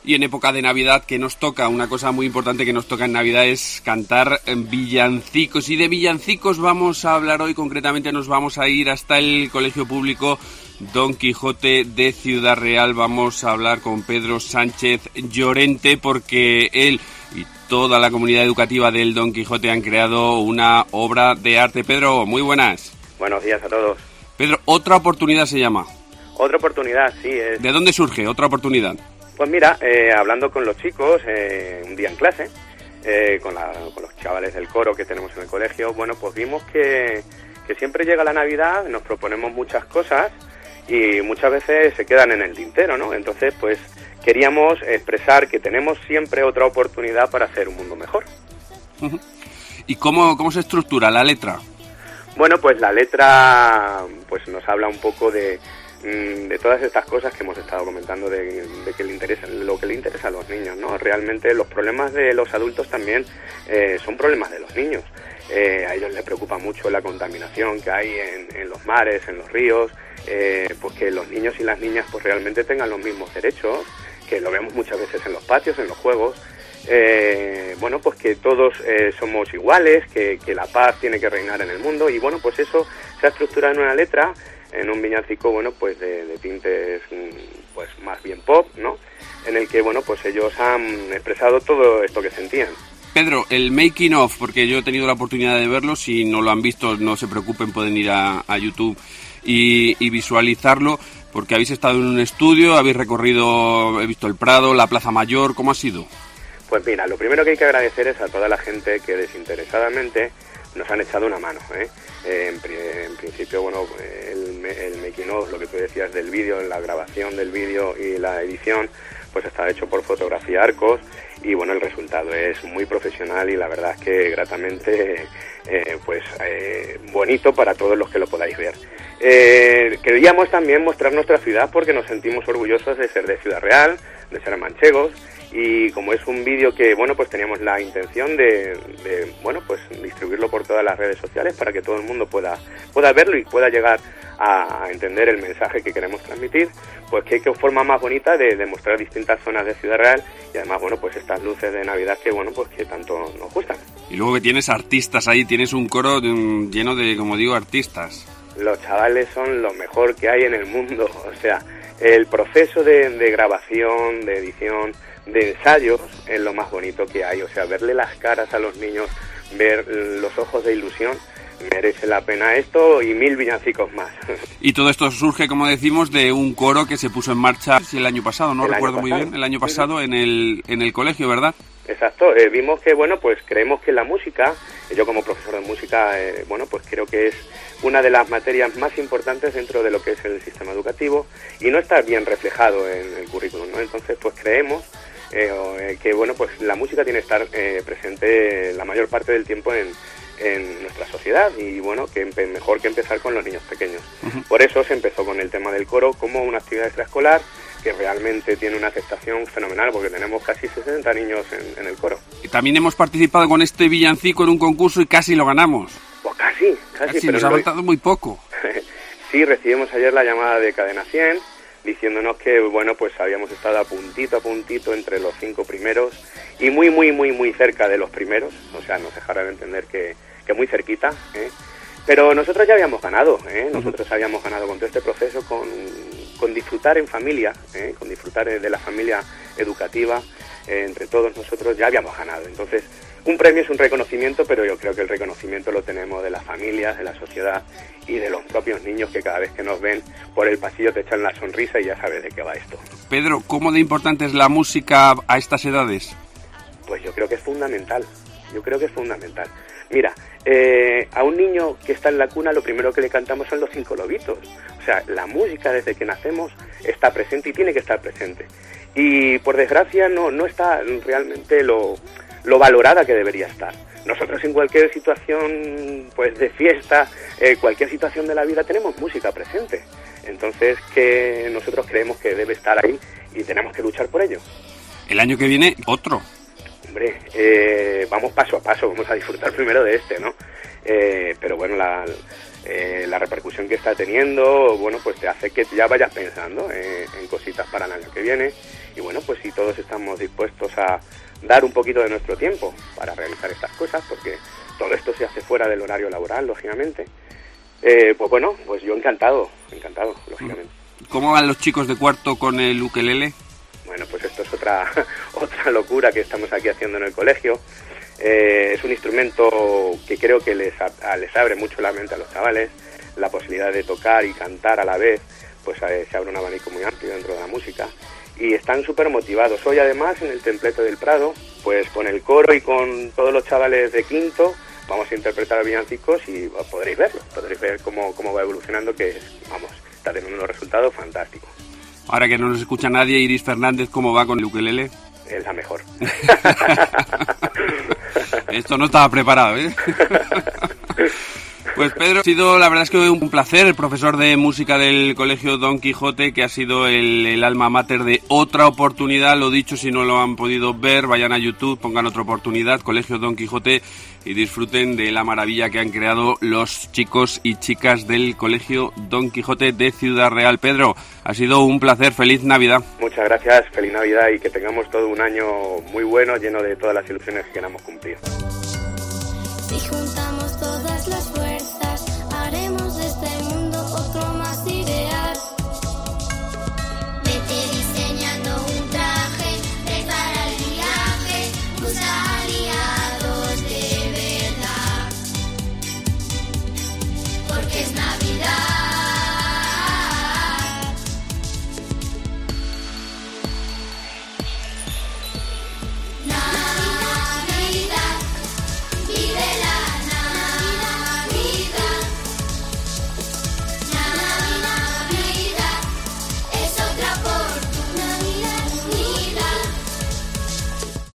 Y en época de Navidad, que nos toca, una cosa muy importante que nos toca en Navidad es cantar villancicos. Y de villancicos vamos a hablar hoy, concretamente nos vamos a ir hasta el Colegio Público Don Quijote de Ciudad Real. Vamos a hablar con Pedro Sánchez Llorente porque él y toda la comunidad educativa del Don Quijote han creado una obra de arte. Pedro, muy buenas. Buenos días a todos. Pedro, Otra Oportunidad se llama. Otra Oportunidad, sí. ¿De dónde surge Otra Oportunidad? Pues mira, hablando con los chicos, un día en clase, con los chavales del coro que tenemos en el colegio, bueno, pues vimos que siempre llega la Navidad, nos proponemos muchas cosas y muchas veces se quedan en el tintero, ¿no? Entonces, pues queríamos expresar que tenemos siempre otra oportunidad para hacer un mundo mejor. ¿Y cómo se estructura la letra? Bueno, pues la letra pues nos habla un poco de todas estas cosas que hemos estado comentando de que lo que le interesa a los niños, ¿no? Realmente los problemas de los adultos también son problemas de los niños. A ellos les preocupa mucho la contaminación que hay en los mares, en los ríos, pues que los niños y las niñas pues realmente tengan los mismos derechos, que lo vemos muchas veces en los patios, en los juegos. Bueno, pues que todos somos iguales, que la paz tiene que reinar en el mundo, y bueno, pues eso se ha estructurado en una letra, en un villancico, bueno, pues de tintes pues más bien pop, ¿no? En el que, bueno, pues ellos han expresado todo esto que sentían. Pedro, el making of, porque yo he tenido la oportunidad de verlo, si no lo han visto, no se preocupen, pueden ir a YouTube y visualizarlo, porque habéis estado en un estudio, habéis recorrido, he visto el Prado, la Plaza Mayor, ¿cómo ha sido? Pues mira, lo primero que hay que agradecer es a toda la gente que desinteresadamente nos han echado una mano, ¿eh? En principio, bueno, el making of, lo que tú decías del vídeo, la grabación del vídeo y la edición, pues está hecho por Fotografía Arcos, y bueno, el resultado es muy profesional y la verdad es que gratamente bonito para todos los que lo podáis ver. Queríamos también mostrar nuestra ciudad porque nos sentimos orgullosos de ser de Ciudad Real, de ser manchegos, y como es un vídeo que, bueno, pues teníamos la intención de distribuirlo por todas las redes sociales para que todo el mundo pueda verlo y pueda llegar a entender el mensaje que queremos transmitir, pues qué forma más bonita de mostrar distintas zonas de Ciudad Real y además, bueno, pues estas luces de Navidad que, bueno, pues que tanto nos gustan. Y luego que tienes artistas ahí, tienes un coro lleno de, como digo, artistas. Los chavales son lo mejor que hay en el mundo, o sea, el proceso de grabación, de edición, de ensayos es lo más bonito que hay, o sea, verle las caras a los niños, ver los ojos de ilusión, merece la pena esto y 1000 villancicos más. Y todo esto surge, como decimos, de un coro que se puso en marcha el año pasado, no recuerdo muy bien, el año pasado en el colegio, ¿verdad? Exacto, vimos que, bueno, pues creemos que la música, yo como profesor de música, bueno, pues creo que es una de las materias más importantes dentro de lo que es el sistema educativo y no está bien reflejado en el currículum, ¿no? Entonces, pues creemos que, bueno, pues la música tiene que estar presente la mayor parte del tiempo en nuestra sociedad y, bueno, que mejor que empezar con los niños pequeños. Por eso se empezó con el tema del coro como una actividad extraescolar que realmente tiene una aceptación fenomenal porque tenemos casi 60 niños en el coro. Y también hemos participado con este villancico en un concurso y casi lo ganamos. Pues casi, pero nos ha faltado muy poco. Sí, recibimos ayer la llamada de Cadena 100 diciéndonos que, bueno, pues habíamos estado a puntito entre los 5 primeros y muy cerca de los primeros, o sea, nos dejaron entender que muy cerquita, ¿eh? Pero nosotros ya habíamos ganado, nosotros habíamos ganado con todo este proceso, con disfrutar en familia, con disfrutar de la familia educativa, entre todos nosotros ya habíamos ganado. Entonces, un premio es un reconocimiento, pero yo creo que el reconocimiento lo tenemos de las familias, de la sociedad y de los propios niños que cada vez que nos ven por el pasillo te echan la sonrisa y ya sabes de qué va esto. Pedro, ¿cómo de importante es la música a estas edades? Pues yo creo que es fundamental, Mira, a un niño que está en la cuna lo primero que le cantamos son los 5 lobitos. O sea, la música desde que nacemos está presente y tiene que estar presente. Y por desgracia no está realmente lo valorada que debería estar. Nosotros en cualquier situación pues de fiesta, cualquier situación de la vida tenemos música presente. Entonces que nosotros creemos que debe estar ahí y tenemos que luchar por ello. El año que viene, otro. Hombre, vamos paso a paso, vamos a disfrutar primero de este, ¿no? Pero bueno, la repercusión que está teniendo, bueno, pues te hace que ya vayas pensando en cositas para el año que viene Y bueno, pues si todos estamos dispuestos a dar un poquito de nuestro tiempo para realizar estas cosas, porque todo esto se hace fuera del horario laboral, lógicamente, pues bueno, pues yo encantado, lógicamente. ¿Cómo van los chicos de cuarto con el ukelele? Bueno, pues esto es otra locura que estamos aquí haciendo en el colegio. Es un instrumento que creo que les abre mucho la mente a los chavales, la posibilidad de tocar y cantar a la vez, pues se abre un abanico muy amplio dentro de la música y están súper motivados. Hoy además en el Templete del Prado, pues con el coro y con todos los chavales de quinto vamos a interpretar villancicos y podréis ver cómo va evolucionando, que vamos, está teniendo unos resultados fantásticos. Ahora que no nos escucha nadie, Iris Fernández, ¿cómo va con el ukelele? Es la mejor. Esto no estaba preparado, ¿eh? Pues Pedro, ha sido la verdad es que un placer, el profesor de música del Colegio Don Quijote, que ha sido el alma mater de Otra Oportunidad. Lo dicho, si no lo han podido ver, vayan a YouTube, pongan Otra Oportunidad, Colegio Don Quijote, y disfruten de la maravilla que han creado los chicos y chicas del Colegio Don Quijote de Ciudad Real. Pedro, ha sido un placer, feliz Navidad. Muchas gracias, feliz Navidad y que tengamos todo un año muy bueno, lleno de todas las ilusiones que queramos cumplir.